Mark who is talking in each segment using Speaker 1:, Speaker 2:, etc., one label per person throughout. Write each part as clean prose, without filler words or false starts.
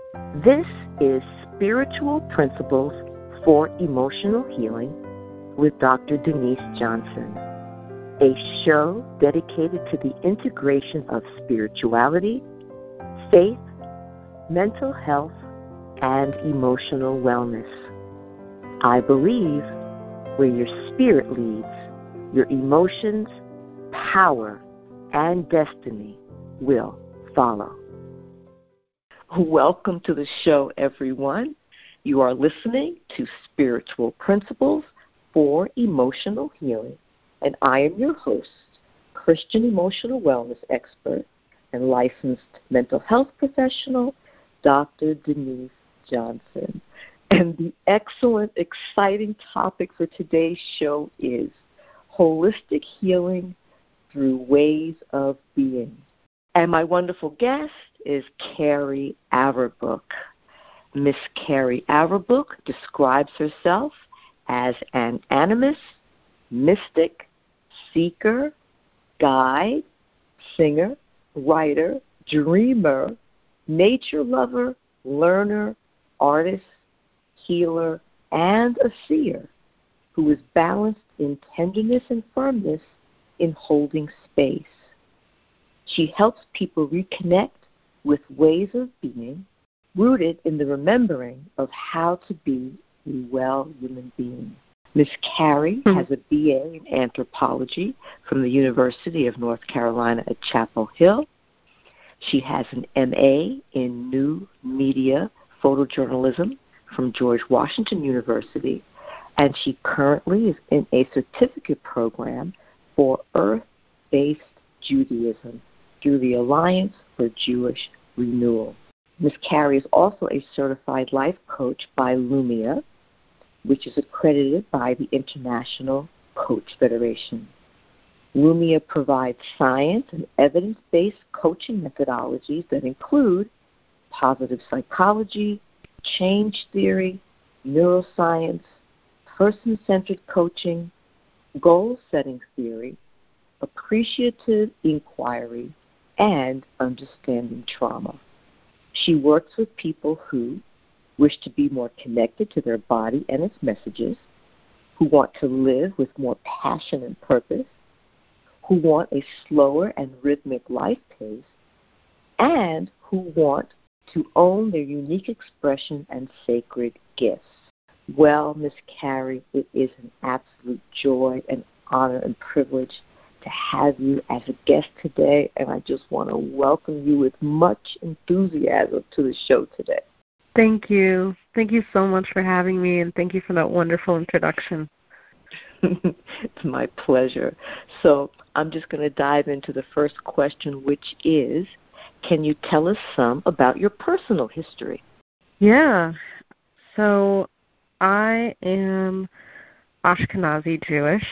Speaker 1: This is Spiritual Principles for Emotional Healing with Dr. Denise Johnson, a show dedicated to the integration of spirituality, faith, mental health, and emotional wellness. I believe where your spirit leads, your emotions, power, and destiny will follow. Welcome to the show, everyone. You are listening to Spiritual Principles for Emotional Healing, and I am your host, Christian emotional wellness expert and licensed mental health professional, Dr. Denise Johnson. And the excellent, exciting topic for today's show is holistic healing through ways of being. And my wonderful guest is Carrie Averbook. Miss Carrie Averbook describes herself as an animist, mystic, seeker, guide, singer, writer, dreamer, nature lover, learner, artist, healer, and a seer who is balanced in tenderness and firmness in holding space. She helps people reconnect with ways of being rooted in the remembering of how to be a well human being. Miss Carrie has a BA in anthropology from the University of North Carolina at Chapel Hill. She has an MA in new media photojournalism from George Washington University, and she currently is in a certificate program for Earth-Based Judaism through the Alliance for Jewish Renewal. Ms. Carrie is also a certified life coach by Lumia, which is accredited by the International Coach Federation. Lumia provides science and evidence-based coaching methodologies that include positive psychology, change theory, neuroscience, person-centered coaching, goal-setting theory, appreciative inquiry, and understanding trauma. She works with people who wish to be more connected to their body and its messages, who want to live with more passion and purpose, who want a slower and rhythmic life pace, and who want to own their unique expression and sacred gifts. Well, Miss Carrie, it is an absolute joy and honor and privilege to have you as a guest today, and I just want to welcome you with much enthusiasm to the show today.
Speaker 2: Thank you. Thank you so much for having me, and thank you for that wonderful introduction.
Speaker 1: It's my pleasure. So I'm just going to dive into the first question, which is, can you tell us some about your personal history?
Speaker 2: Yeah. So I am Ashkenazi Jewish.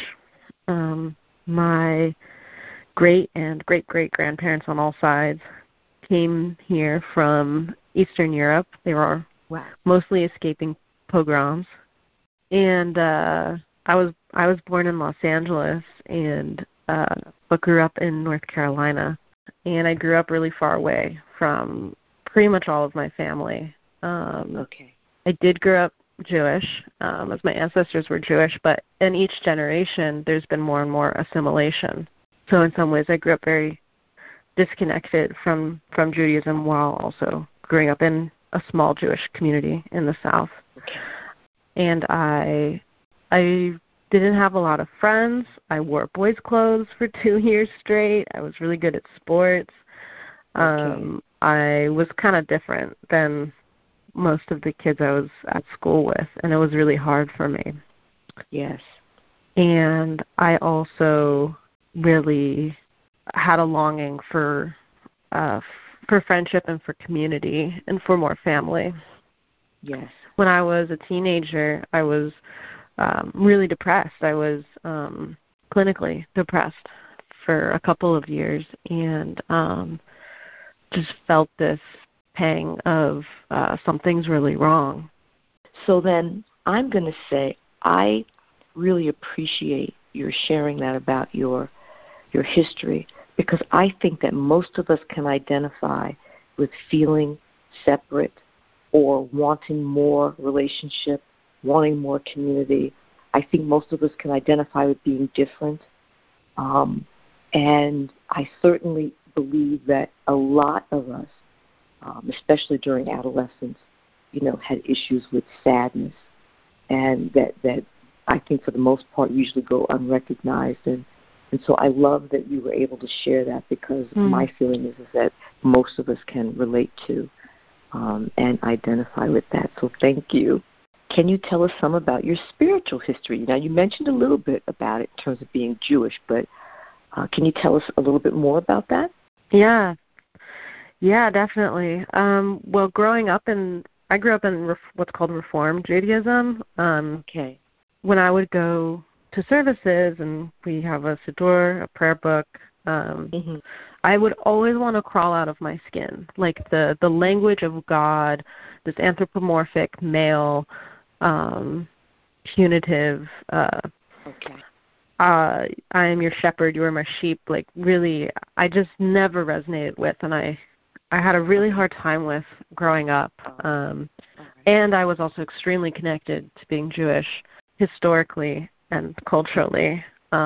Speaker 2: My great and great-great-grandparents on all sides came here from Eastern Europe. They were mostly escaping pogroms. And I was born in Los Angeles and but grew up in North Carolina. And I grew up really far away from pretty much all of my family. I did grow up Jewish, as my ancestors were Jewish, but in each generation there's been more and more assimilation. So in some ways I grew up very disconnected from Judaism while also growing up in a small Jewish community in the South. And I didn't have a lot of friends. I wore boys' clothes for 2 years straight. I was really good at sports. I was kind of different than most of the kids I was at school with, and it was really hard for me.
Speaker 1: Yes.
Speaker 2: And I also really had a longing for friendship and for community and for more family.
Speaker 1: Yes.
Speaker 2: When I was a teenager, I was really depressed. I was clinically depressed for a couple of years and just felt this pang of something's really wrong.
Speaker 1: So then I'm going to say I really appreciate your sharing that about your history, because I think that most of us can identify with feeling separate, or wanting more relationship, wanting more community. I think most of us can identify with being different. And I certainly believe that a lot of us, especially during adolescence, had issues with sadness, and that I think for the most part usually go unrecognized. And so I love that you were able to share that, because my feeling is that most of us can relate to and identify with that. So thank you. Can you tell us some about your spiritual history? Now, you mentioned a little bit about it in terms of being Jewish, but can you tell us a little bit more about that?
Speaker 2: Yeah, definitely. Well, I grew up in what's called Reform Judaism.
Speaker 1: Okay.
Speaker 2: When I would go to services and we have a siddur, a prayer book, I would always want to crawl out of my skin. Like the language of God, this anthropomorphic, male, punitive, I am your shepherd, you are my sheep, like really I just never resonated with, and I had a really hard time with growing up. And I was also extremely connected to being Jewish historically and culturally.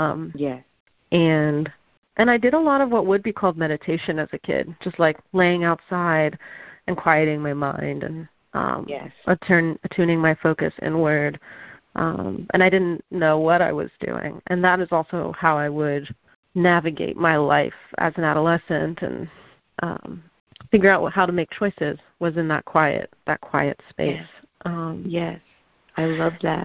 Speaker 2: And I did a lot of what would be called meditation as a kid, just like laying outside and quieting my mind and attuning my focus inward. And I didn't know what I was doing. And that is also how I would navigate my life as an adolescent and figure out how to make choices, was in that quiet space.
Speaker 1: Yes. I love that.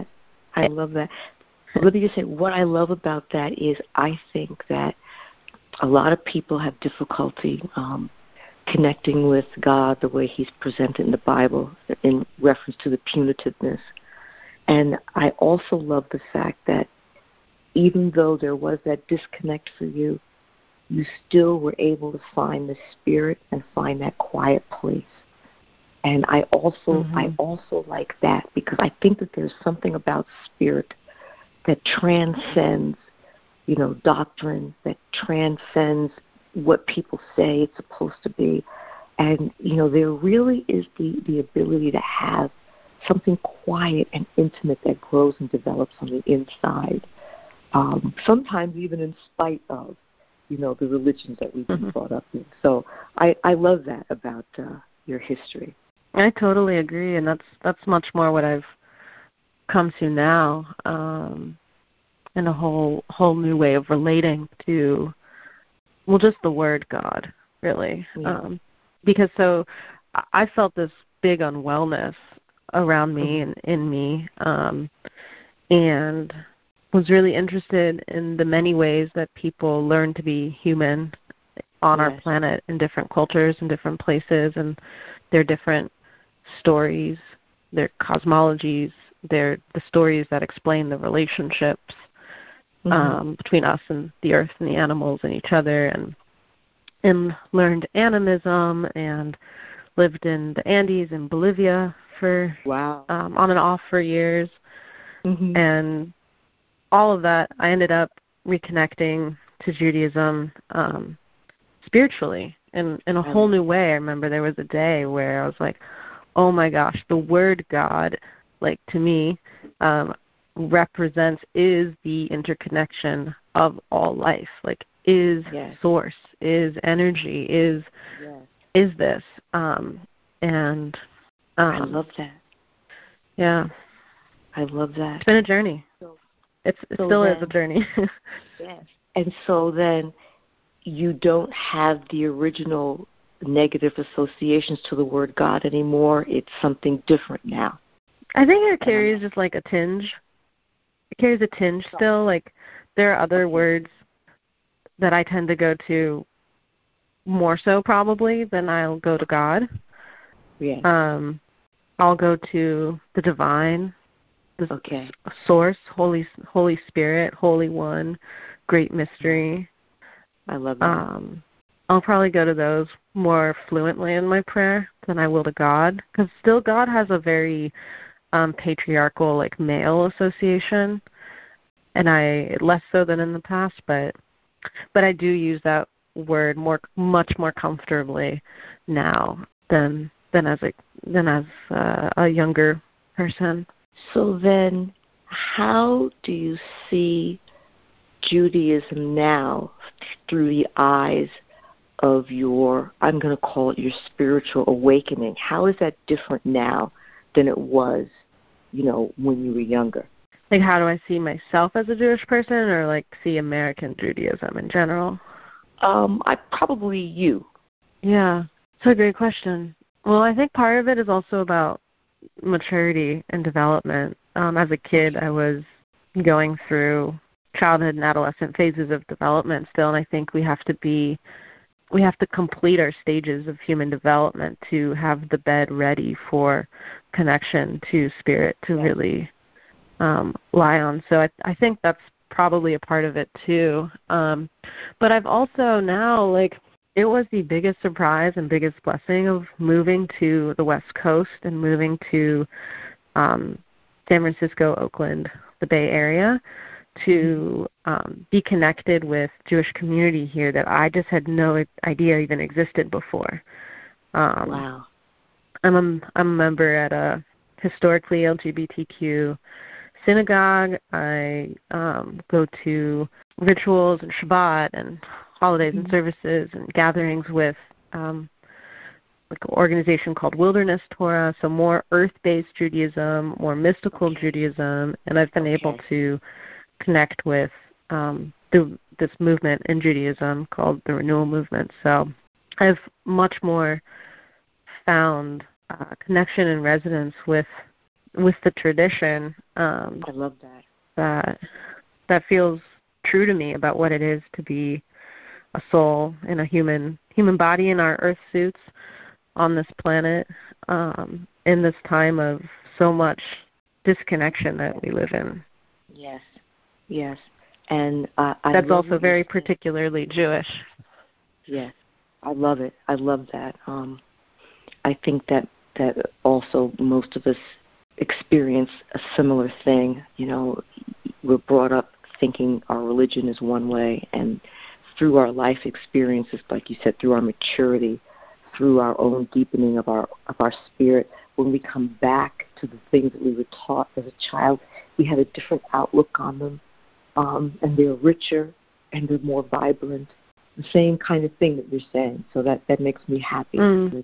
Speaker 1: Let me just say, what I love about that is I think that a lot of people have difficulty connecting with God the way he's presented in the Bible in reference to the punitiveness. And I also love the fact that even though there was that disconnect for you, you still were able to find the spirit and find that quiet place. And I also like that, because I think that there's something about spirit that transcends, doctrine, that transcends what people say it's supposed to be. And, there really is the ability to have something quiet and intimate that grows and develops on the inside, sometimes even in spite of, the religions that we've been brought up in. So I love that about your history.
Speaker 2: I totally agree, and that's much more what I've come to now, in a whole new way of relating to, just the word God, really. Because so I felt this big unwellness around me and in me, and was really interested in the many ways that people learn to be human on our planet in different cultures and different places, and their different stories, their cosmologies, the stories that explain the relationships between us and the earth and the animals and each other, and learned animism and lived in the Andes in Bolivia for on and off for years. And all of that, I ended up reconnecting to Judaism spiritually in a whole new way. I remember there was a day where I was like, oh my gosh, the word God, like to me, is the interconnection of all life, like is source, is energy, is this. And
Speaker 1: I love that.
Speaker 2: Yeah.
Speaker 1: I love that.
Speaker 2: It's been a journey. It still is a journey.
Speaker 1: Yes. And so then you don't have the original negative associations to the word God anymore. It's something different now.
Speaker 2: I think it carries just like a tinge. It carries a tinge still. Like there are other words that I tend to go to more so probably than I'll go to God.
Speaker 1: Yeah.
Speaker 2: I'll go to the divine, the source, Holy Spirit, Holy One, Great Mystery.
Speaker 1: I love that.
Speaker 2: I'll probably go to those more fluently in my prayer than I will to God, because still God has a very patriarchal, like male association, and I less so than in the past, but I do use that word much more comfortably now than a younger person.
Speaker 1: So then, how do you see Judaism now through the eyes of your, I'm going to call it your spiritual awakening? How is that different now than it was, when you were younger?
Speaker 2: Like, how do I see myself as a Jewish person, or like see American Judaism in general?
Speaker 1: Probably you.
Speaker 2: Yeah, it's a great question. Well, I think part of it is also about maturity and development. As a kid, I was going through childhood and adolescent phases of development still, and I think we have to complete our stages of human development to have the bed ready for connection to spirit to really lie on. So I think that's probably a part of it too. But I've also now, it was the biggest surprise and biggest blessing of moving to the West Coast and moving to San Francisco, Oakland, the Bay Area, to be connected with Jewish community here that I just had no idea even existed before.
Speaker 1: Wow.
Speaker 2: I'm a member at a historically LGBTQ synagogue. I go to rituals and Shabbat and holidays and services and gatherings with an organization called Wilderness Torah, so more earth-based Judaism, more mystical Judaism, and I've been able to connect with this movement in Judaism called the Renewal Movement. So I've much more found connection and resonance with the tradition.
Speaker 1: I love that.
Speaker 2: That feels true to me about what it is to be a soul in a human body in our earth suits on this planet, in this time of so much disconnection that we live in.
Speaker 1: Yes. And
Speaker 2: that's also very particularly Jewish.
Speaker 1: Yes, I love it. I love that. I think that also most of us experience a similar thing. We're brought up thinking our religion is one way, and through our life experiences, like you said, through our maturity, through our own deepening of our spirit, when we come back to the things that we were taught as a child, we have a different outlook on them, and they're richer and they're more vibrant. The same kind of thing that you're saying. So that makes me happy. With,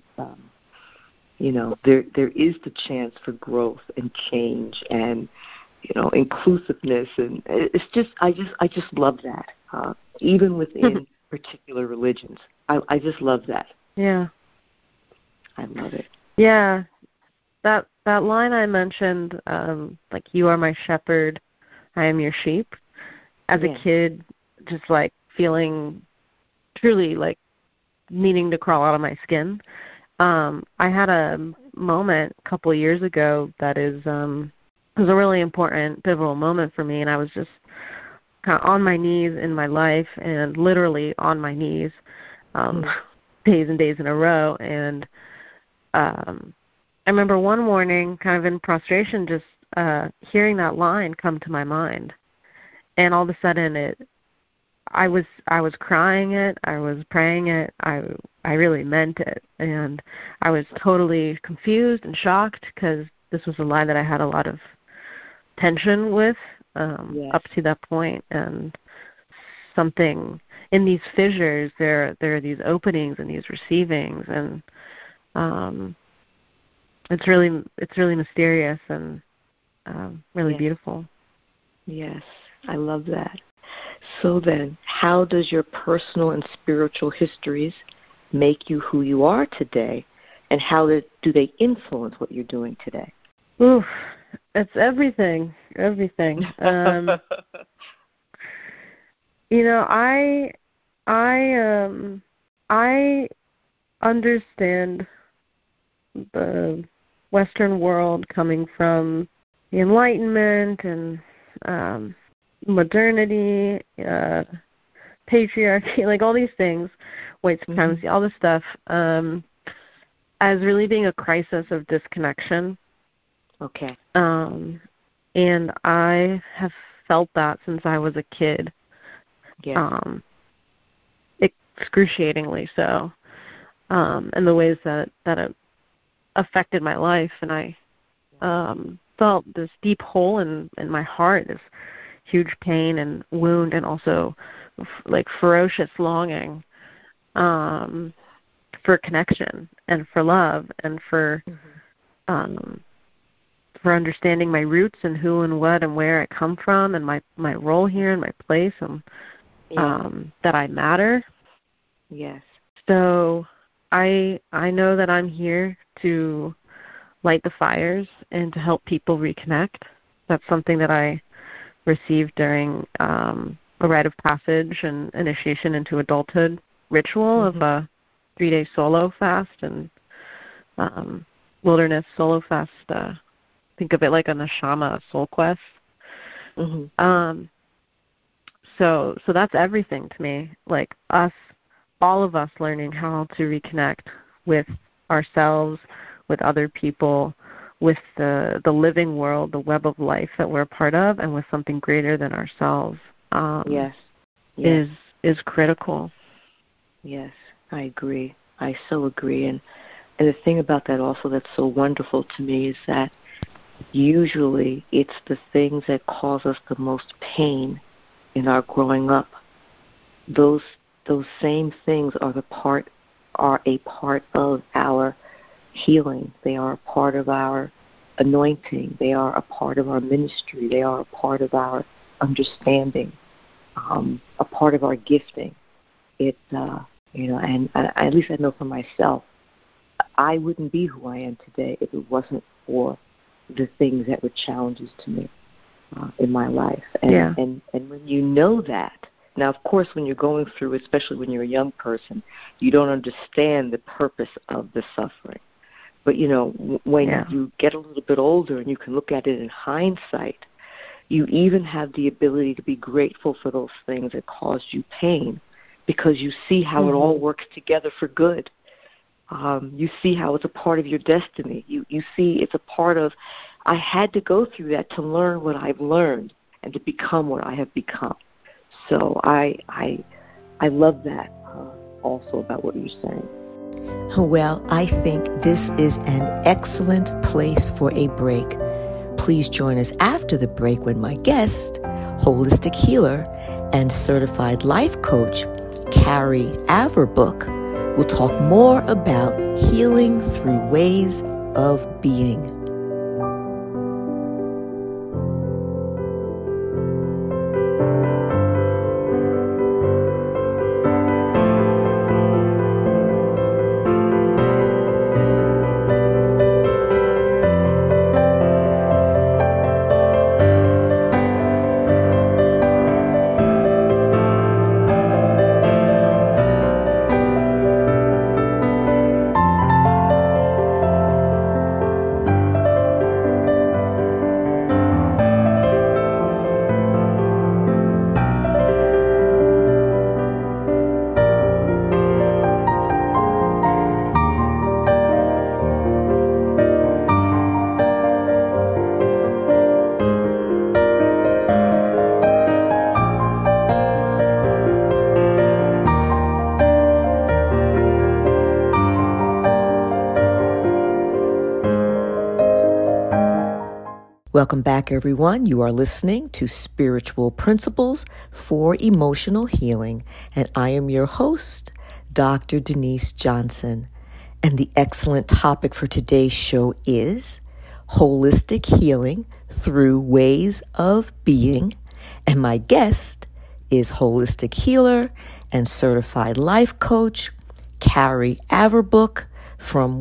Speaker 1: there is the chance for growth and change and inclusiveness, and it's just I just love that. Even within particular religions, I just love that.
Speaker 2: Yeah,
Speaker 1: I love it.
Speaker 2: Yeah, that line I mentioned, you are my shepherd, I am your sheep. As a kid, just feeling truly needing to crawl out of my skin. I had a moment a couple of years ago that was a really important, pivotal moment for me, and I was just kind of on my knees in my life, and literally on my knees, days and days in a row. And I remember one morning, kind of in prostration, just hearing that line come to my mind, and all of a sudden I was crying it, I was praying it, I really meant it, and I was totally confused and shocked because this was a line that I had a lot of tension with up to that point, and something in these fissures, there are these openings and these receivings, and it's really mysterious and really beautiful.
Speaker 1: Yes, I love that. So then, how does your personal and spiritual histories make you who you are today, and how do they influence what you're doing today?
Speaker 2: Oof, it's everything. I understand the Western world coming from the Enlightenment and modernity, patriarchy, all these things, white supremacy, all this stuff, as really being a crisis of disconnection.
Speaker 1: Okay.
Speaker 2: And I have felt that since I was a kid.
Speaker 1: Yeah.
Speaker 2: Excruciatingly so. And the ways that affected my life, and I felt this deep hole in my heart, this huge pain and wound, and also like ferocious longing for connection and for love and for understanding my roots and who and what and where I come from and my role here and my place, and that I matter.
Speaker 1: Yes.
Speaker 2: So I know that I'm here to light the fires and to help people reconnect. That's something that I received during a rite of passage and initiation into adulthood ritual of a 3-day solo fast and wilderness solo fast. Think of it like a neshama soul quest. So that's everything to me. Like all of us learning how to reconnect with ourselves, with other people, with the living world, the web of life that we're a part of, and with something greater than ourselves. Is critical.
Speaker 1: Yes, I agree. I so agree. And the thing about that also that's so wonderful to me is that usually it's the things that cause us the most pain in our growing up. Those same things are a part of our healing. They are a part of our anointing. They are a part of our ministry. They are a part of our understanding, a part of our gifting. And at least I know for myself, I wouldn't be who I am today if it wasn't for the things that were challenges to me in my life. And when you know that, now, of course, when you're going through, especially when you're a young person, you don't understand the purpose of the suffering. But, when you get a little bit older and you can look at it in hindsight, you even have the ability to be grateful for those things that caused you pain because you see how it all works together for good. You see how it's a part of your destiny. You see it's a part of, I had to go through that to learn what I've learned and to become what I have become. So I love that also about what you're saying.
Speaker 3: Well, I think this is an excellent place for a break. Please join us after the break when my guest, holistic healer and certified life coach, Carrie Averbrook, will talk more about healing through ways of being. Welcome back, everyone. You are listening to Spiritual Principles for Emotional Healing, and I am your host, Dr. Denise Johnson. And the excellent topic for today's show is holistic healing through ways of being. And my guest is holistic healer and certified life coach, Carrie Averbrook from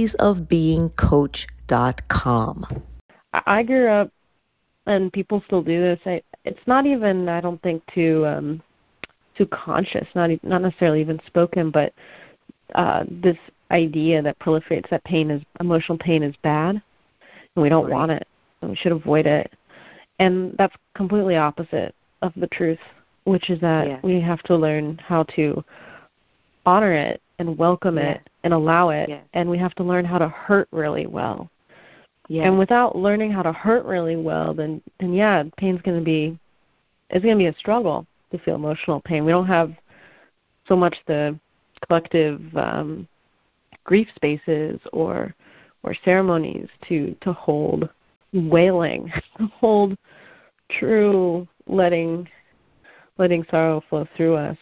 Speaker 3: waysofbeingcoach.com.
Speaker 2: I grew up, and people still do this. It's not even, I don't think, too conscious, not necessarily even spoken, but this idea that proliferates that emotional pain is bad, and we don't want it, and we should avoid it. And that's completely opposite of the truth, which is that we have to learn how to honor it and welcome it and allow it, and we have to learn how to hurt really well. Yeah. And without learning how to hurt really well, then pain's going to be a struggle to feel emotional pain. We don't have so much the collective grief spaces or or ceremonies to hold wailing, to hold true letting sorrow flow through us.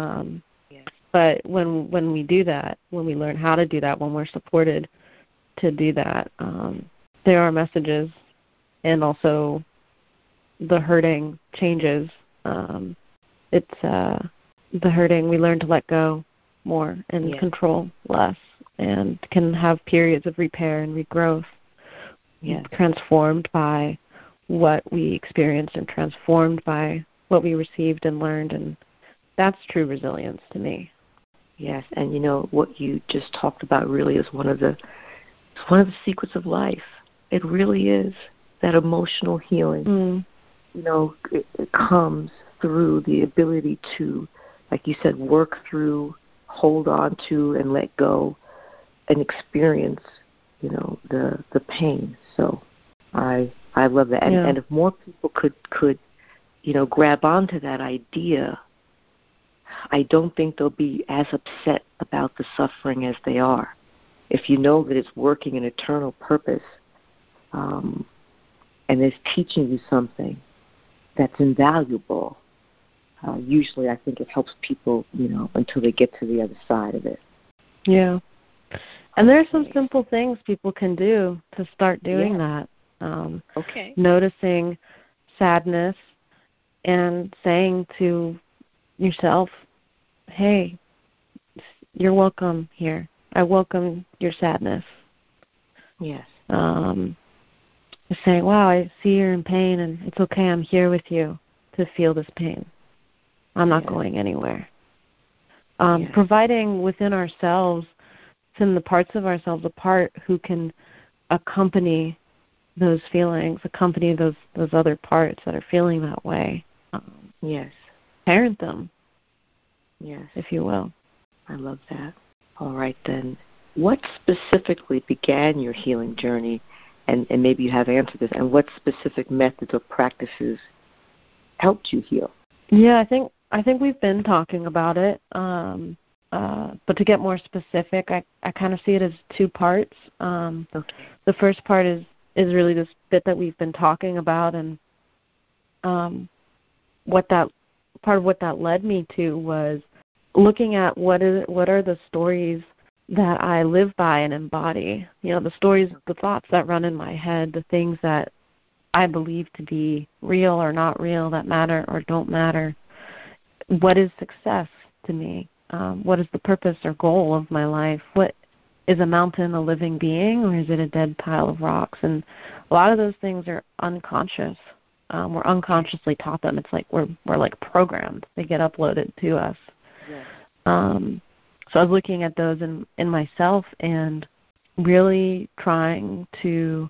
Speaker 2: But when we do that, when we learn how to do that, when we're supported to do that, there are messages, and also the hurting changes. It's the hurting, we learn to let go more and control less, and can have periods of repair and regrowth, transformed by what we experienced and transformed by what we received and learned, and that's true resilience to me.
Speaker 1: Yes, and what you just talked about really is one of the secrets of life. It really is that emotional healing. It comes through the ability to, like you said, work through, hold on to, and let go, and experience, the pain. So I love that. And if more people could grab onto that idea, I don't think they'll be as upset about the suffering as they are. If you know that it's working an eternal purpose, and it's teaching you something that's invaluable, usually I think it helps people, until they get to the other side of it.
Speaker 2: Yeah. And there are some simple things people can do to start doing that. Noticing sadness and saying to yourself, hey, you're welcome here. I welcome your sadness.
Speaker 1: Yes.
Speaker 2: Saying, wow, I see you're in pain, and it's okay, I'm here with you to feel this pain. I'm not going anywhere. Providing within ourselves, within the parts of ourselves, a part who can accompany those feelings, accompany those other parts that are feeling that way. Parent them.
Speaker 1: Yes.
Speaker 2: If you will.
Speaker 1: I love that. All right, then. What specifically began your healing journey? And maybe you have answered this. And what specific methods or practices helped you heal?
Speaker 2: Yeah, I think we've been talking about it. But to get more specific, I kind of see it as two parts. The first part is really this bit that we've been talking about, and what that led me to was looking at what are the stories that I live by and embody. The stories, the thoughts that run in my head, the things that I believe to be real or not real, that matter or don't matter. What is success to me? What is the purpose or goal of my life? What is a mountain a living being, or is it a dead pile of rocks? And a lot of those things are unconscious. We're unconsciously taught them. It's like we're like programmed. They get uploaded to us.
Speaker 1: Yes.
Speaker 2: So I was looking at those in myself and really trying to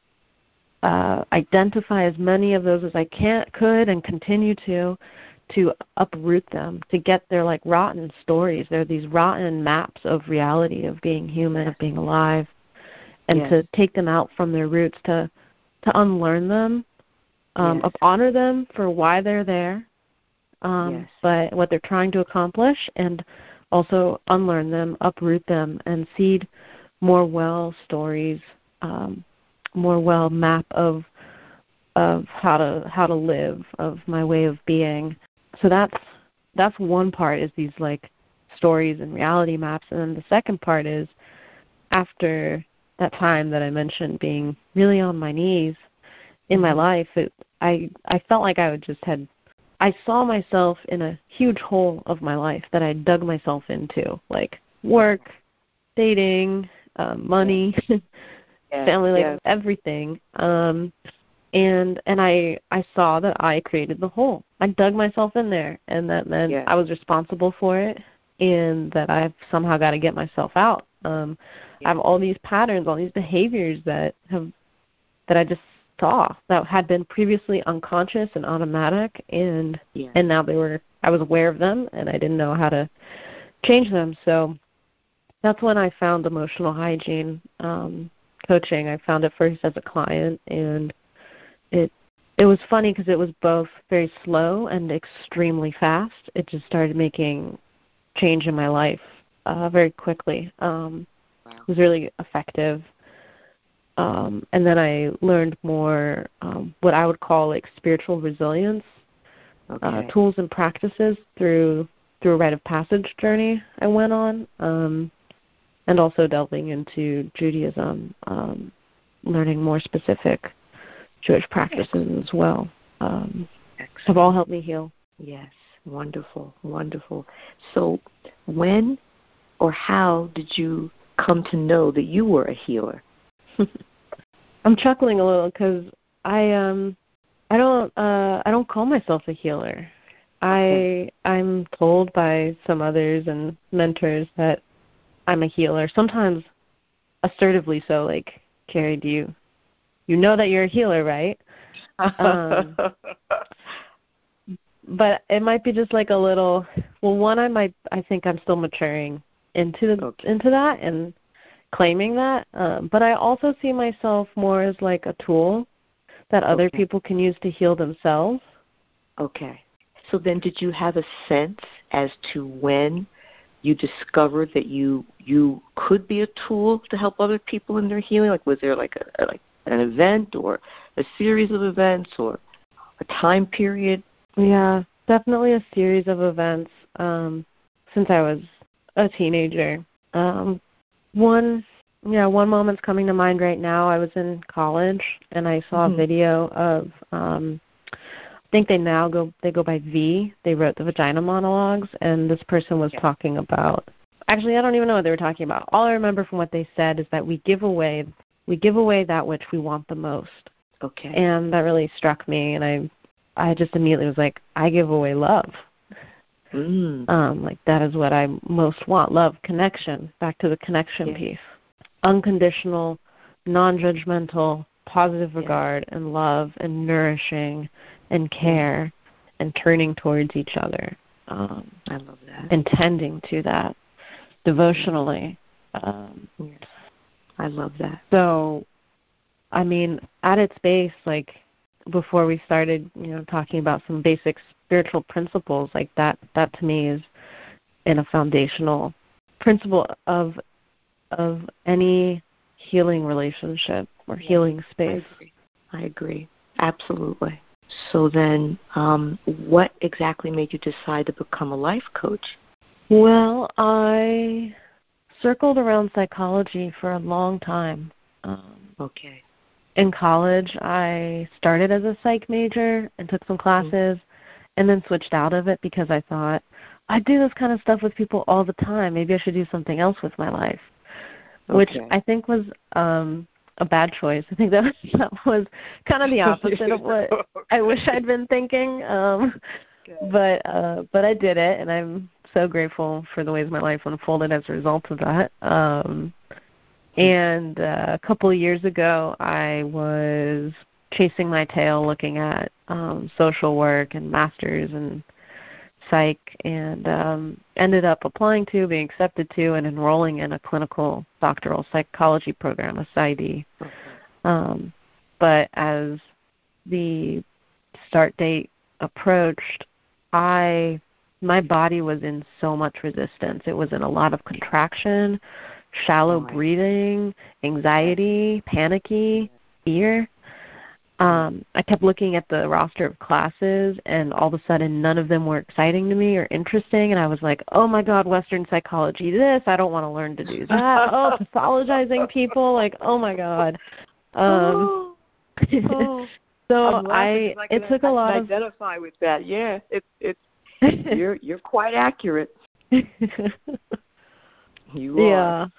Speaker 2: identify as many of those as I could and continue to uproot them, to get their like rotten stories. They're these rotten maps of reality, of being human, of being alive, and to take them out from their roots, to unlearn them, of honor them for why they're there, but what they're trying to accomplish, and also unlearn them, uproot them, and seed more well stories, more well map of how to live, of my way of being. So that's one part, is these like stories and reality maps. And then the second part is, after that time that I mentioned, being really on my knees in my life, I felt like I saw myself in a huge hole of my life that I dug myself into, like work, dating, money, family life, everything. And I saw that I created the hole. I dug myself in there, and that meant I was responsible for it, and that I've somehow got to get myself out. I have all these patterns, all these behaviors that I just saw that had been previously unconscious and automatic, and now I was aware of them, and I didn't know how to change them. So that's when I found emotional hygiene coaching. I found it first as a client, and it was funny because it was both very slow and extremely fast. It just started making change in my life very quickly. It was really effective. And then I learned more what I would call like spiritual resilience, tools and practices through a rite of passage journey I went on, and also delving into Judaism, learning more specific Jewish practices as well. Have all helped me heal.
Speaker 1: Yes, wonderful, wonderful. So when or how did you come to know that you were a healer?
Speaker 2: I'm chuckling a little because I don't call myself a healer. I'm told by some others and mentors that I'm a healer. Sometimes assertively so, like, Carrie, you know that you're a healer, right? But it might be just like a little. Well, one, I think I'm still maturing into that and claiming that. But I also see myself more as like a tool that other people can use to heal themselves.
Speaker 1: Okay. So then, did you have a sense as to when you discovered that you could be a tool to help other people in their healing? Like, was there like an event or a series of events or a time period?
Speaker 2: Yeah, definitely a series of events since I was a teenager. One moment's coming to mind right now. I was in college and I saw a video of I think they go by V. They wrote the Vagina Monologues, and this person was talking about. Actually, I don't even know what they were talking about. All I remember from what they said is that we give away that which we want the most.
Speaker 1: Okay.
Speaker 2: And that really struck me, and I just immediately was like, I give away love. Like that is what I most want, love, connection, back to the connection piece. Unconditional, non-judgmental, positive regard and love and nourishing and care and turning towards each other.
Speaker 1: I love that.
Speaker 2: And tending to that devotionally.
Speaker 1: I love that.
Speaker 2: So, I mean, at its base, like, before we started, talking about some basic spiritual principles, like that to me is in a foundational principle of any healing relationship or healing space.
Speaker 1: I agree. Absolutely. So then, what exactly made you decide to become a life coach?
Speaker 2: Well, I circled around psychology for a long time.
Speaker 1: Okay.
Speaker 2: In college, I started as a psych major and took some classes and then switched out of it because I thought, I do this kind of stuff with people all the time. Maybe I should do something else with my life, which I think was a bad choice. I think that was kind of the opposite of what I wish I'd been thinking. But I did it, and I'm so grateful for the ways my life unfolded as a result of that. And a couple of years ago, I was chasing my tail looking at social work and masters and psych, and ended up applying to, being accepted to, and enrolling in a clinical doctoral psychology program, a PsyD. But as the start date approached, my body was in so much resistance. It was in a lot of contraction, shallow breathing, anxiety, panicky, fear. I kept looking at the roster of classes, and all of a sudden none of them were exciting to me or interesting, and I was like, oh, my God, Western psychology this, I don't want to learn to do that. Oh, pathologizing people, like, oh, my God. So it took a lot of...
Speaker 1: identify with that. Yeah, it's you're quite accurate. You are.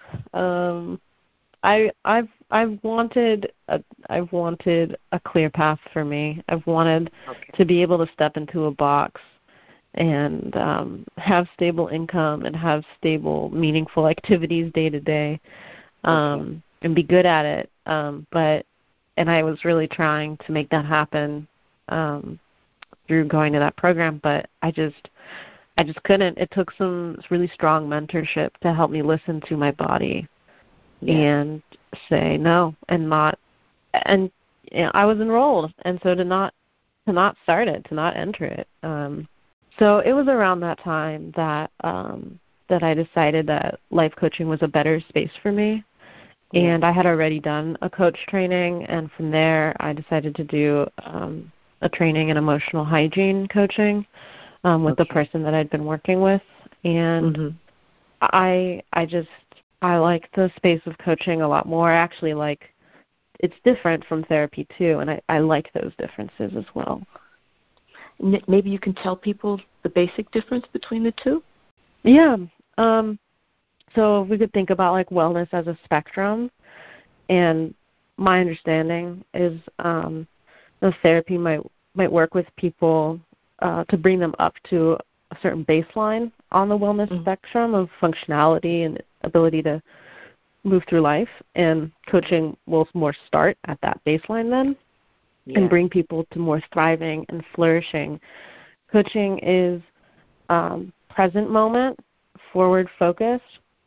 Speaker 2: Yeah. I've wanted a clear path for me. I've wanted to be able to step into a box and have stable income and have stable, meaningful activities day to day, and be good at it. And I was really trying to make that happen through going to that program, but I just couldn't. It took some really strong mentorship to help me listen to my body and say no and not. And I was enrolled, and so to not start it, to not enter it. So it was around that time that I decided that life coaching was a better space for me, And I had already done a coach training, and from there I decided to do a training in emotional hygiene coaching with the person that I'd been working with. And I like the space of coaching a lot more. Actually, like, it's different from therapy too, and I like those differences as well.
Speaker 1: Maybe you can tell people the basic difference between the two?
Speaker 2: Yeah. So we could think about, like, wellness as a spectrum, and my understanding is the therapy might work with people to bring them up to a certain baseline on the wellness spectrum of functionality and ability to move through life, and coaching will more start at that baseline then and bring people to more thriving and flourishing. Coaching is present moment, forward-focused.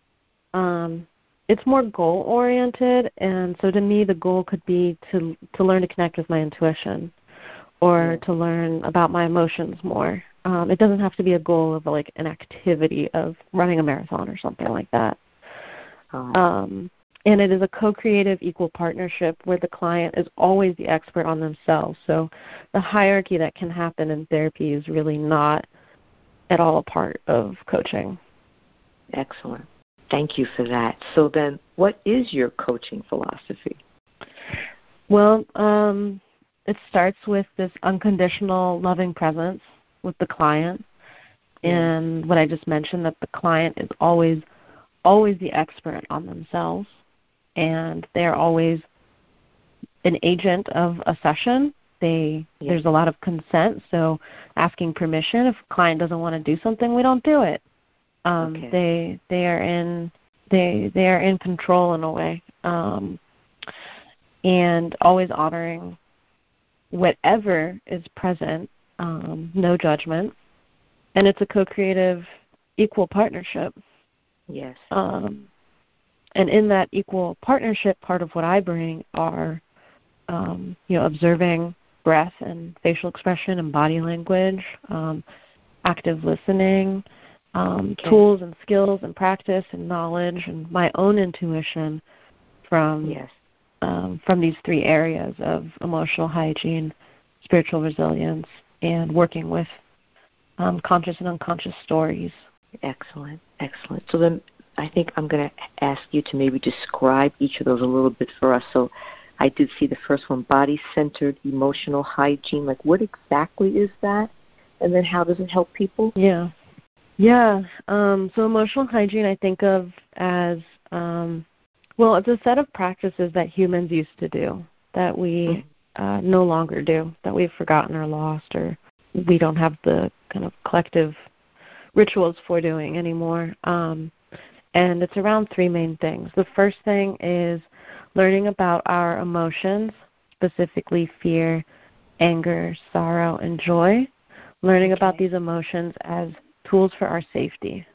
Speaker 2: It's more goal-oriented, and so to me the goal could be to learn to connect with my intuition or to learn about my emotions more. It doesn't have to be a goal of, like, an activity of running a marathon or something like that. And it is a co-creative equal partnership where the client is always the expert on themselves. So the hierarchy that can happen in therapy is really not at all a part of coaching.
Speaker 1: Excellent. Thank you for that. So then, what is your coaching philosophy?
Speaker 2: Well, it starts with this unconditional loving presence with the client, and what I just mentioned, that the client is always the expert on themselves, and they're always an agent of a session. There's a lot of consent, so asking permission. If a client doesn't want to do something, we don't do it. They are in control in a way, and always honoring whatever is present, no judgment, and it's a co-creative equal partnership.
Speaker 1: Yes.
Speaker 2: And in that equal partnership, part of what I bring are, observing breath and facial expression and body language, active listening, tools and skills and practice and knowledge, and my own intuition from these three areas of emotional hygiene, spiritual resilience, and working with conscious and unconscious stories.
Speaker 1: Excellent. So then I think I'm going to ask you to maybe describe each of those a little bit for us. So I did see the first one, body-centered emotional hygiene. Like, what exactly is that? And then how does it help people?
Speaker 2: Yeah. So emotional hygiene I think of as, it's a set of practices that humans used to do that we no longer do, that we've forgotten or lost, or we don't have the kind of collective rituals for doing anymore. And it's around three main things. The first thing is learning about our emotions, specifically fear, anger, sorrow, and joy. Learning about these emotions as tools for our safety.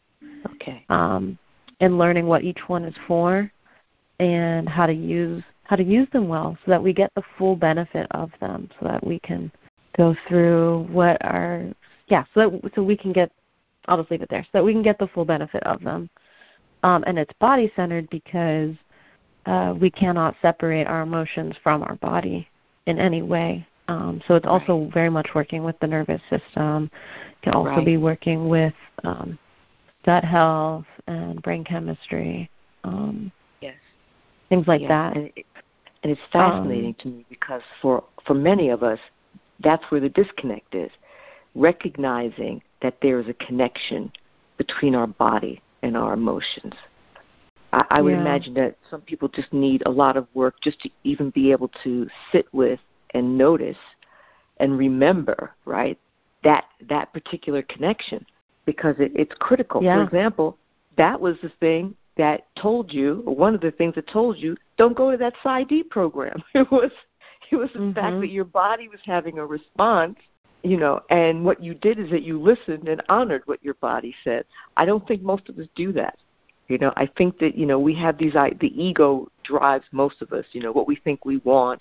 Speaker 2: And learning what each one is for and how to use them well so that we get the full benefit of them, so that we can go through so we can get, I'll just leave it there, so that we can get the full benefit of them. And it's body-centered because we cannot separate our emotions from our body in any way. So it's also very much working with the nervous system. It can also be working with gut health and brain chemistry, things like that.
Speaker 1: And it's fascinating to me because for many of us, that's where the disconnect is, recognizing that there is a connection between our body and our emotions. I would imagine that some people just need a lot of work just to even be able to sit with and notice and remember, that particular connection, because it's critical. For example, that was the thing that told you, or one of the things that told you, don't go to that PsyD program. It was the fact that your body was having a response, and what you did is that you listened and honored what your body said. I don't think most of us do that. I think that, we have the ego drives most of us, what we think we want,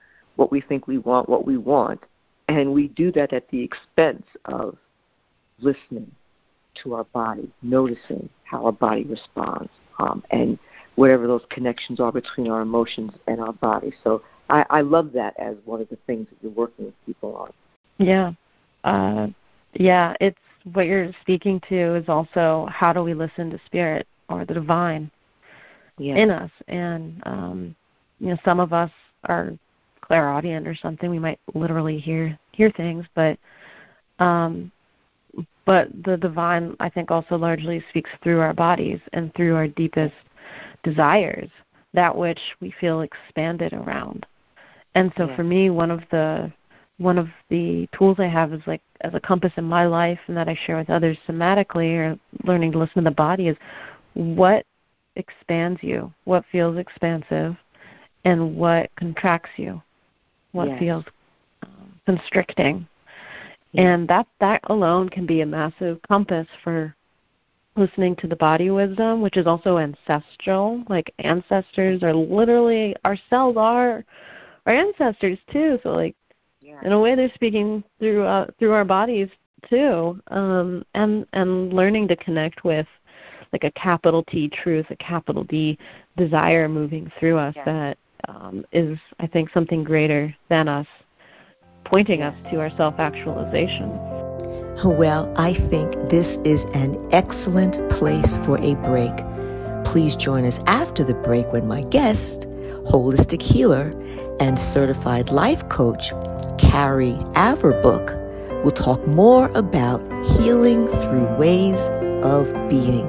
Speaker 1: and we do that at the expense of listening to our body, noticing how our body responds, and whatever those connections are between our emotions and our body. So I love that as one of the things that you're working with people on.
Speaker 2: Yeah. It's what you're speaking to is also how do we listen to spirit or the divine in us. And, some of us are clairaudient or something. We might literally hear things, but the divine, I think, also largely speaks through our bodies and through our deepest desires, that which we feel expanded around. And so for me, one of the tools I have is like as a compass in my life and that I share with others somatically or learning to listen to the body is what expands you, what feels expansive, and what contracts you, what feels constricting. And that alone can be a massive compass for listening to the body wisdom, which is also ancestral. Like ancestors are literally, our cells are our ancestors too. So like in a way they're speaking through our bodies too. And learning to connect with like a capital T truth, a capital D desire moving through us that is, I think, something greater than us, pointing us to our self-actualization.
Speaker 3: Well, I think this is an excellent place for a break. Please join us after the break when my guest, holistic healer and certified life coach, Carrie Averbrook, will talk more about healing through ways of being.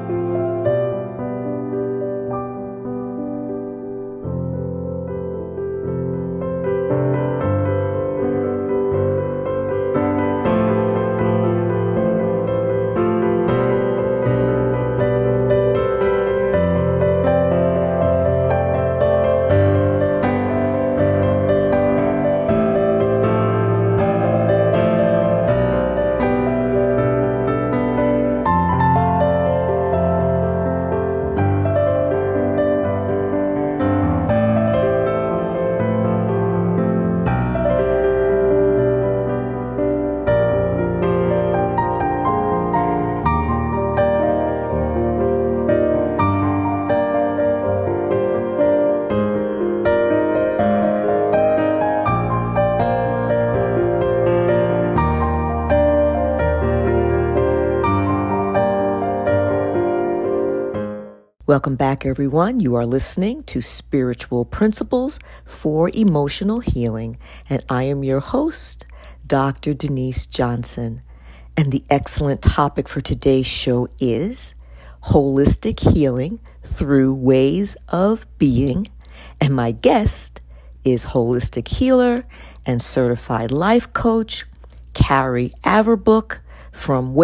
Speaker 3: Welcome back, everyone. You are listening to Spiritual Principles for Emotional Healing, and I am your host, Dr. Denise Johnson. And the excellent topic for today's show is holistic healing through ways of being. And my guest is holistic healer and certified life coach, Carrie Averbrook from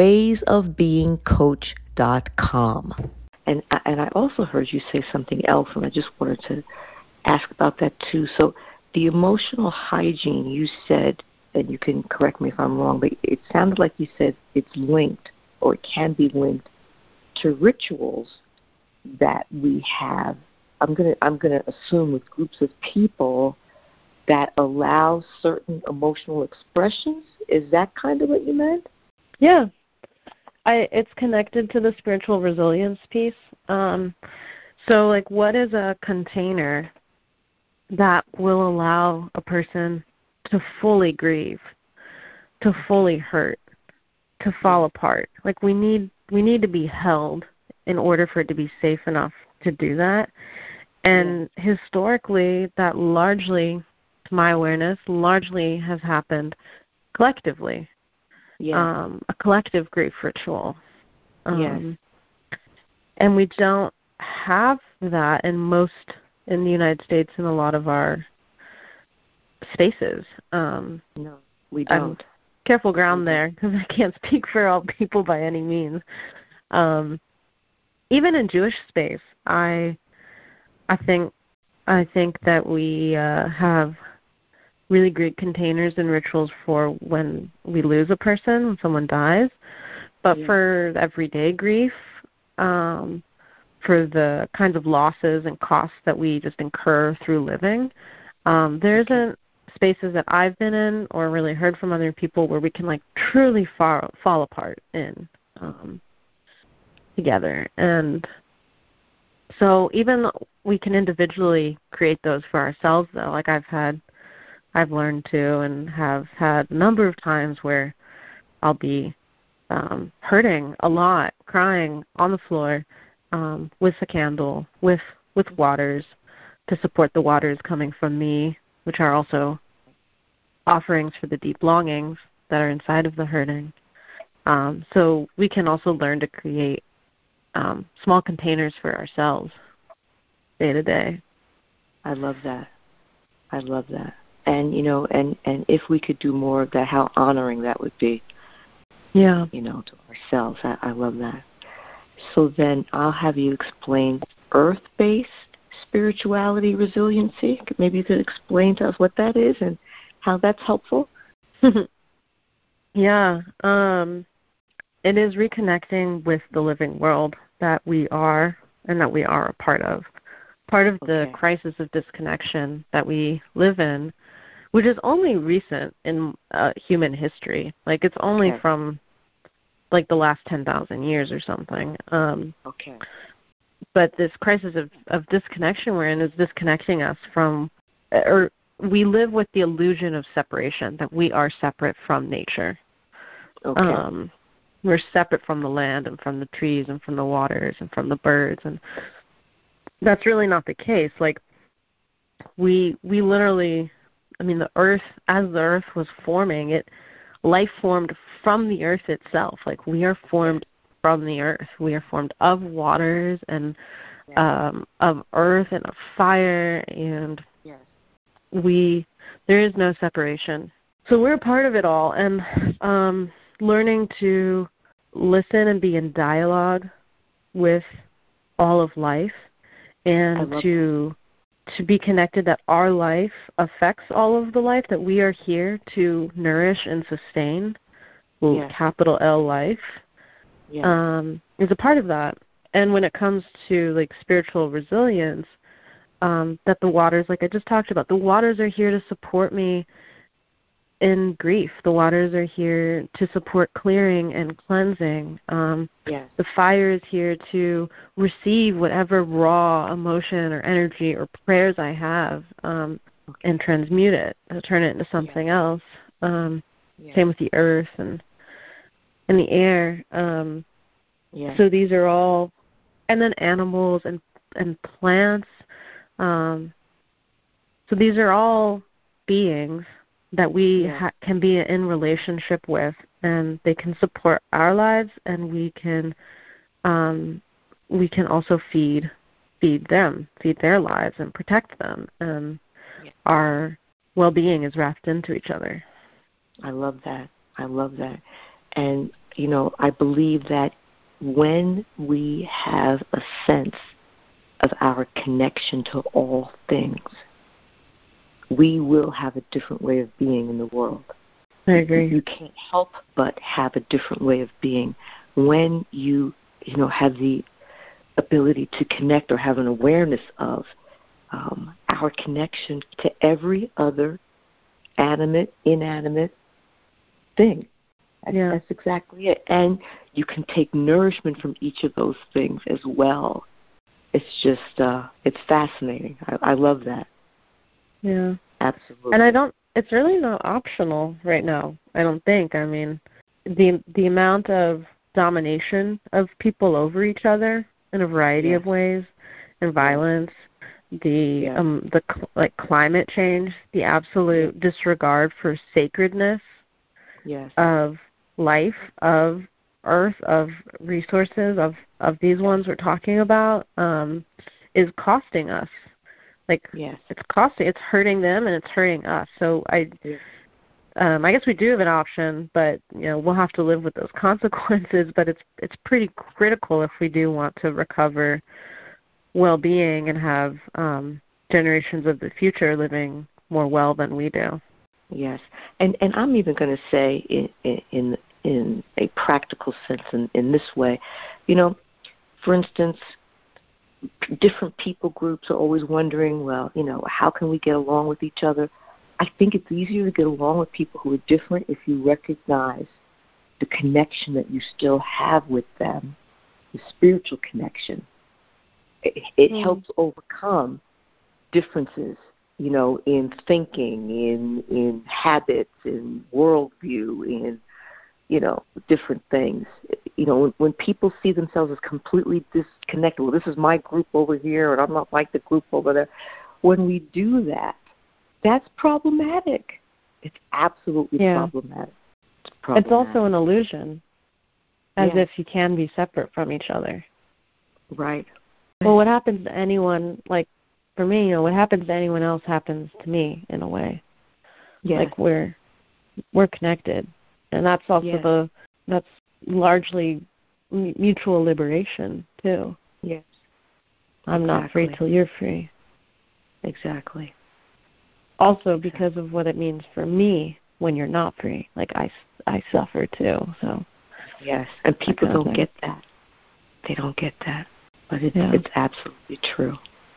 Speaker 3: waysofbeingcoach.com.
Speaker 1: And I also heard you say something else, and I just wanted to ask about that too. So the emotional hygiene, you said, and you can correct me if I'm wrong, but it sounded like you said it's linked, or it can be linked to rituals that we have. I'm gonna assume with groups of people that allow certain emotional expressions. Is that kind of what you meant?
Speaker 2: Yeah. It's connected to the spiritual resilience piece. So, like, what is a container that will allow a person to fully grieve, to fully hurt, to fall apart? Like, we need to be held in order for it to be safe enough to do that. And historically, that largely, to my awareness, largely has happened collectively. A collective grief ritual. And we don't have that in the United States in a lot of our spaces.
Speaker 1: No, we don't.
Speaker 2: Careful ground there, because I can't speak for all people by any means. Even in Jewish space, I think that we have really great containers and rituals for when we lose a person, when someone dies. But for everyday grief, for the kinds of losses and costs that we just incur through living, there isn't spaces that I've been in or really heard from other people where we can like truly fall apart in together. And So even we can individually create those for ourselves, though. Like I've learned to, and have had a number of times where I'll be hurting a lot, crying on the floor with a candle, with waters to support the waters coming from me, which are also offerings for the deep longings that are inside of the hurting. So we can also learn to create small containers for ourselves day to day.
Speaker 1: I love that. I love that. And, and if we could do more of that, how honoring that would be.
Speaker 2: Yeah.
Speaker 1: To ourselves. I love that. So then I'll have you explain earth-based spirituality resiliency. Maybe you could explain to us what that is and how that's helpful.
Speaker 2: Yeah. It is reconnecting with the living world that we are and that we are a part of. Part of the crisis of disconnection that we live in, which is only recent in human history. Like it's only from like the last 10,000 years or something. But this crisis of disconnection we're in is disconnecting us from, or we live with the illusion of separation, that we are separate from nature. We're separate from the land and from the trees and from the waters and from the birds, and that's really not the case. Like we literally, the earth, as the earth was forming, life formed from the earth itself. Like we are formed from the earth. We are formed of waters and of earth and of fire, and there is no separation. So we're a part of it all, and learning to listen and be in dialogue with all of life, and to be connected that our life affects all of the life, that we are here to nourish and sustain, capital L life, is a part of that. And when it comes to like spiritual resilience, that the waters, like I just talked about, the waters are here to support me in grief. The waters are here to support clearing and cleansing. The fire is here to receive whatever raw emotion or energy or prayers I have and transmute it, to turn it into something else. Same with the earth and the air. So these are all, and then animals and plants. So these are all beings that we can be in relationship with, and they can support our lives, and we can also feed their lives and protect them. And our well-being is wrapped into each other.
Speaker 1: I love that. And, I believe that when we have a sense of our connection to all things, we will have a different way of being in the world.
Speaker 2: I agree.
Speaker 1: You can't help but have a different way of being when you have the ability to connect or have an awareness of our connection to every other animate, inanimate thing. That's exactly it. And you can take nourishment from each of those things as well. It's just, it's fascinating. I love that.
Speaker 2: Yeah.
Speaker 1: Absolutely.
Speaker 2: And it's really not optional right now, I don't think. The amount of domination of people over each other in a variety of ways, and violence, the climate change, the absolute disregard for sacredness of life, of earth, of resources, of these ones we're talking about, is costing us. It's hurting them and it's hurting us. So I guess we do have an option, but we'll have to live with those consequences. But it's pretty critical if we do want to recover well-being and have generations of the future living more well than we do.
Speaker 1: Yes, and I'm even going to say in a practical sense in this way, for instance, different people groups are always wondering, well, how can we get along with each other? I think it's easier to get along with people who are different if you recognize the connection that you still have with them, the spiritual connection It helps overcome differences, in thinking, in habits, in worldview, in, different things. When people see themselves as completely disconnected, well, this is my group over here, and I'm not like the group over there. When we do that, that's problematic. It's absolutely problematic.
Speaker 2: It's also an illusion, as if you can be separate from each other.
Speaker 1: Right.
Speaker 2: Well, what happens to anyone, like for me, what happens to anyone else happens to me in a way.
Speaker 1: Yes.
Speaker 2: Like we're connected, and that's also that's largely mutual liberation too.
Speaker 1: Yes.
Speaker 2: I'm not free till you're free.
Speaker 1: Exactly.
Speaker 2: Also, because of what it means for me when you're not free, like I suffer too. So.
Speaker 1: Yes, and people don't get that. They don't get that, but it's absolutely true.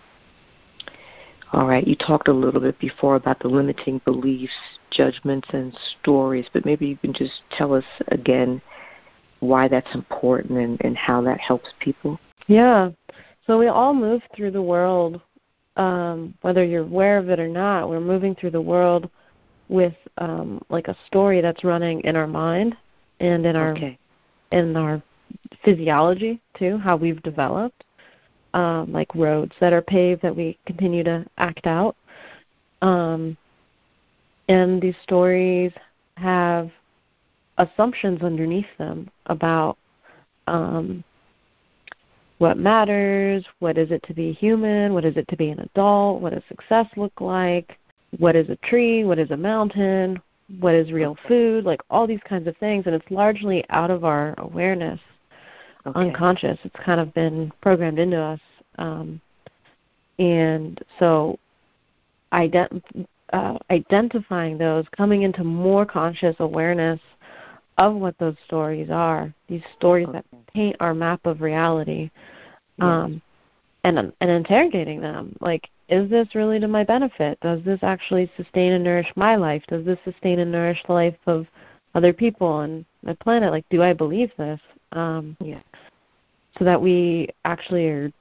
Speaker 1: All right, you talked a little bit before about the limiting beliefs, judgments, and stories, but maybe you can just tell us again why that's important and how that helps people.
Speaker 2: Yeah, so we all move through the world, whether you're aware of it or not. We're moving through the world with like a story that's running in our mind and in our physiology too, how we've developed. Like roads that are paved that we continue to act out. And these stories have assumptions underneath them about what matters, what is it to be human, what is it to be an adult, what does success look like, what is a tree, what is a mountain, what is real food, like all these kinds of things. And it's largely out of our awareness. Unconscious. It's kind of been programmed into us. And so identifying those, coming into more conscious awareness of what those stories are, these stories that paint our map of reality, and interrogating them. Like, is this really to my benefit? Does this actually sustain and nourish my life? Does this sustain and nourish the life of other people on my planet? Like, do I believe this? So that we actually are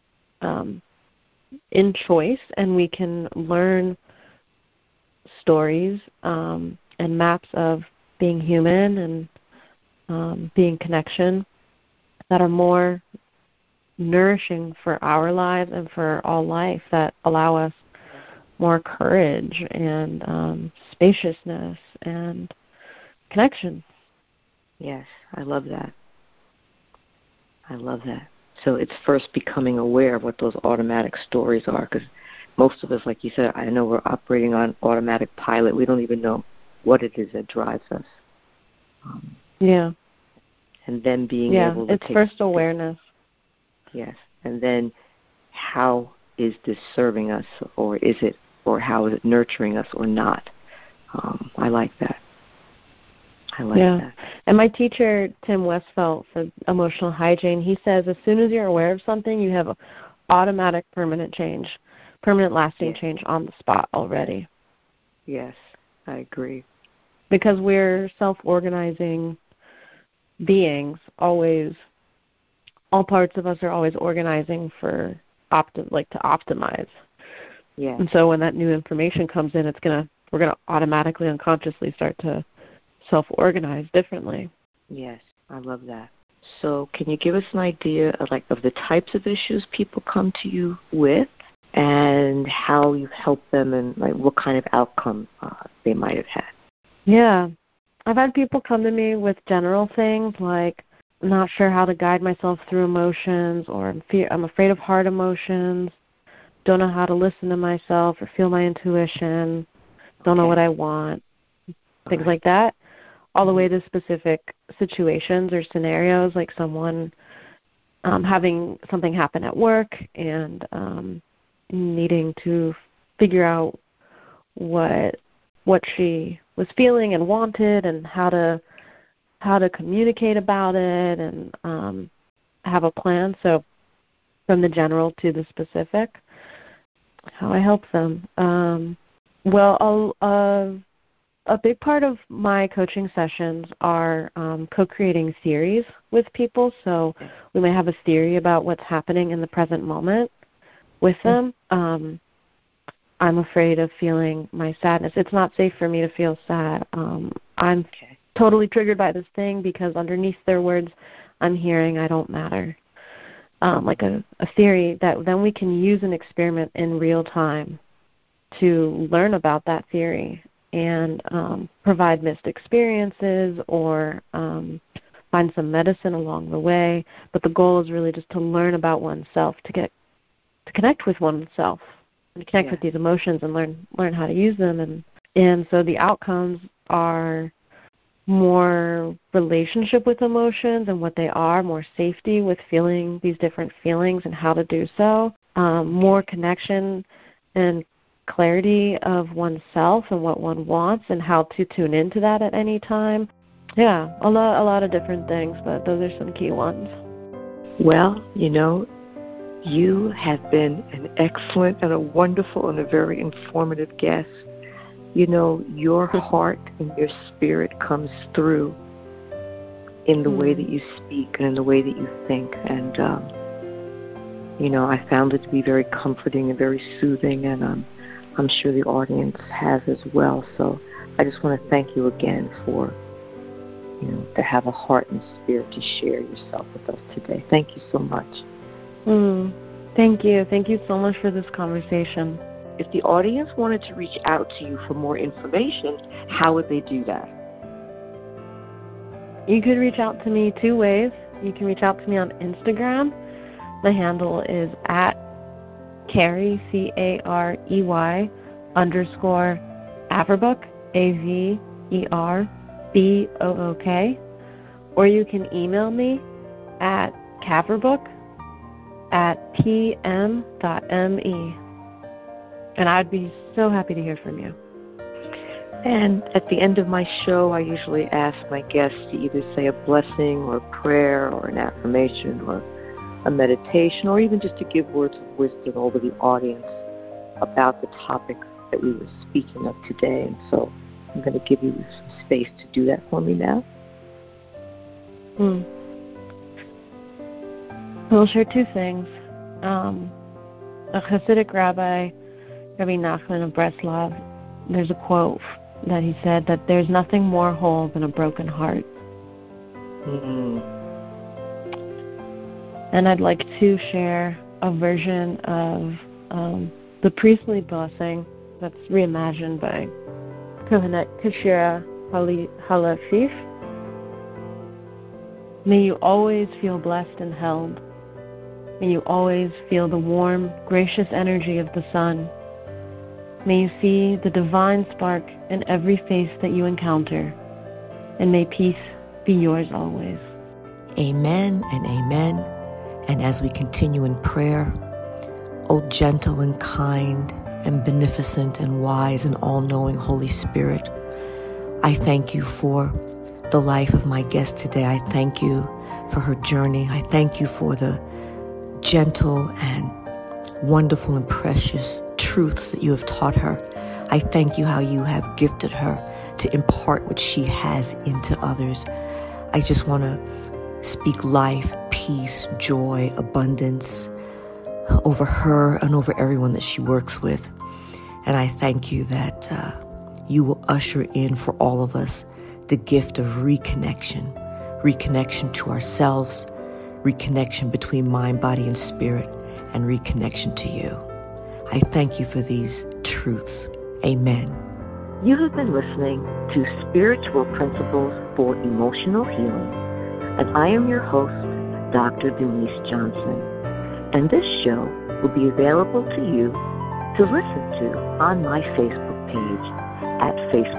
Speaker 2: in choice, and we can learn stories and maps of being human and being connection that are more nourishing for our lives and for all life, that allow us more courage and spaciousness and connection.
Speaker 1: Yes, I love that. I love that. So it's first becoming aware of what those automatic stories are, because most of us, like you said, I know we're operating on automatic pilot. We don't even know what it is that drives us. And then being able to
Speaker 2: it's first awareness.
Speaker 1: Yes. And then how is this serving us, or is it, or how is it nurturing us or not? I like that. I like that.
Speaker 2: And my teacher, Tim Westfelt, for emotional hygiene, he says as soon as you're aware of something, you have automatic permanent lasting change on the spot already.
Speaker 1: Yes, I agree.
Speaker 2: Because we're self-organizing beings, always. All parts of us are always organizing for to optimize.
Speaker 1: Yeah.
Speaker 2: And so when that new information comes in, we're gonna automatically, unconsciously start to self-organize differently.
Speaker 1: Yes, I love that. So can you give us an idea of the types of issues people come to you with, and how you help them, and what kind of outcome they might have had?
Speaker 2: Yeah. I've had people come to me with general things like, I'm not sure how to guide myself through emotions, or I'm afraid of hard emotions, don't know how to listen to myself or feel my intuition, don't know what I want, things like that, all the way to specific situations or scenarios, like someone having something happen at work and needing to figure out what she was feeling and wanted, and how to communicate about it, and have a plan. So from the general to the specific, how I help them. Well, a a big part of my coaching sessions are co-creating theories with people. So we may have a theory about what's happening in the present moment with them. I'm afraid of feeling my sadness. It's not safe for me to feel sad. I'm totally triggered by this thing because underneath their words I'm hearing I don't matter. Like a theory that then we can use an experiment in real time to learn about that theory and provide missed experiences or find some medicine along the way. But the goal is really just to learn about oneself, to connect with oneself, and connect with these emotions and learn how to use them. And so the outcomes are more relationship with emotions and what they are, more safety with feeling these different feelings and how to do so, more connection and clarity of oneself and what one wants and how to tune into that at any time. Yeah, a lot of different things, but those are some key ones.
Speaker 1: Well, you have been an excellent and a wonderful and a very informative guest. Your heart and your spirit comes through in the way that you speak and in the way that you think. And, I found it to be very comforting and very soothing, and I'm sure the audience has as well. So I just want to thank you again for, to have a heart and spirit to share yourself with us today. Thank you so much.
Speaker 2: Thank you. Thank you so much for this conversation.
Speaker 1: If the audience wanted to reach out to you for more information, how would they do that?
Speaker 2: You could reach out to me two ways. You can reach out to me on Instagram. My handle is @Carey, CAREY _Averbook, AVERBOOK. Or you can email me at caverbook@pm.me. And I'd be so happy to hear from you.
Speaker 1: And at the end of my show, I usually ask my guests to either say a blessing or a prayer or an affirmation or a meditation, or even just to give words of wisdom over the audience about the topic that we were speaking of today. And so I'm going to give you some space to do that for me now.
Speaker 2: We'll share two things. A Hasidic rabbi, Rabbi Nachman of Breslov, there's a quote that he said that there's nothing more whole than a broken heart. And I'd like to share a version of the priestly blessing that's reimagined by Kohenet Kashira Halafif. May you always feel blessed and held. May you always feel the warm, gracious energy of the sun. May you see the divine spark in every face that you encounter. And may peace be yours always.
Speaker 3: Amen and amen. And as we continue in prayer, O gentle and kind and beneficent and wise and all-knowing Holy Spirit, I thank you for the life of my guest today. I thank you for her journey. I thank you for the gentle and wonderful and precious truths that you have taught her. I thank you how you have gifted her to impart what she has into others. I just want to speak life, peace, joy, abundance over her and over everyone that she works with. And I thank you that you will usher in for all of us the gift of reconnection to ourselves, reconnection between mind, body, and spirit, and reconnection to you. I thank you for these truths. Amen.
Speaker 1: You have been listening to Spiritual Principles for Emotional Healing, and I am your host, Dr. Denise Johnson. And this show will be available to you to listen to on my Facebook page at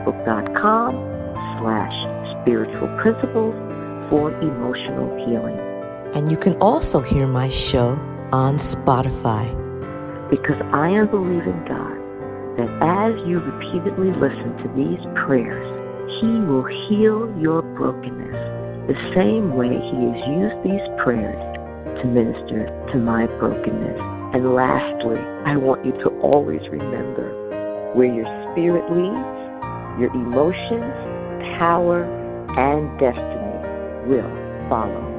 Speaker 1: facebook.com/Spiritual Principles for Emotional Healing.
Speaker 3: And you can also hear my show on Spotify.
Speaker 1: Because I am believing God that as you repeatedly listen to these prayers, He will heal your brokenness the same way He has used these prayers to minister to my brokenness. And lastly, I want you to always remember, where your spirit leads, your emotions, power, and destiny will follow.